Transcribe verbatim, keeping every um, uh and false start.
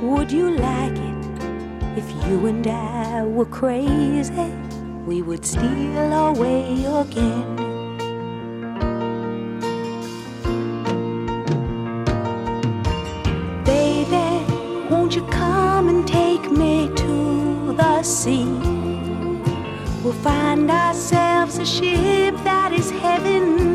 Would you like it if you and I were crazy? We would steal away again. Baby, won't you come and take me to the sea? We'll find ourselves a ship that is heaven